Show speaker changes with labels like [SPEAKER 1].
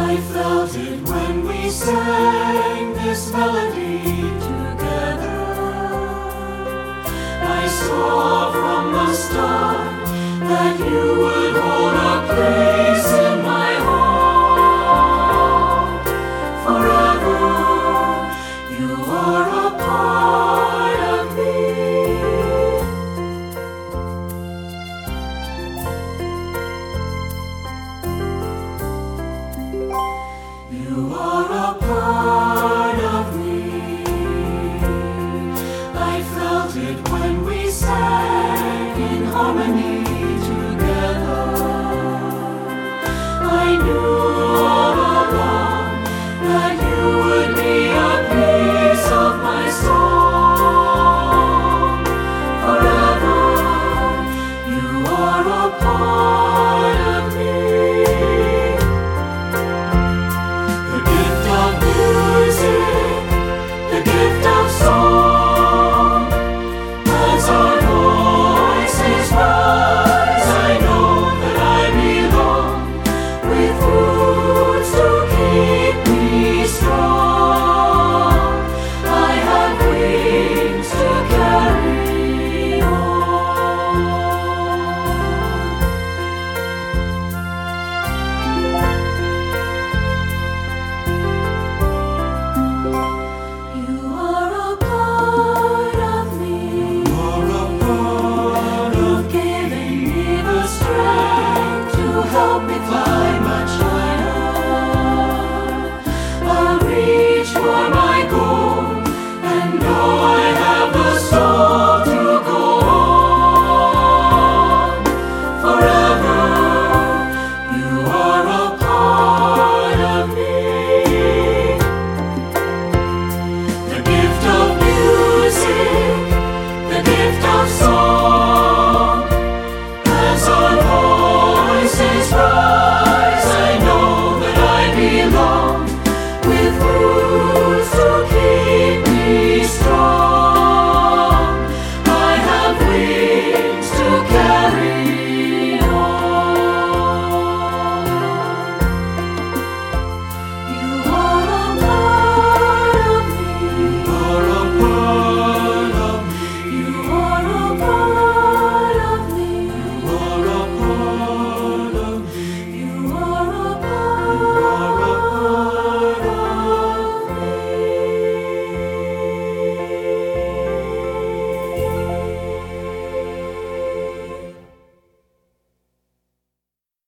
[SPEAKER 1] I felt it when we sang this melody together. I saw from the start that you would hold a place in my heart forever. You are a part of me. You are a part of me. I felt it when we sang in harmony together. I knew all along that you would be a piece of my song forever. You are a part of me. The gift of music, the gift of song, as our voices rise, I know that I belong, with roots to keep me strong. I have wings to carry on. You are a part of me. You've given me the strength to help me fly much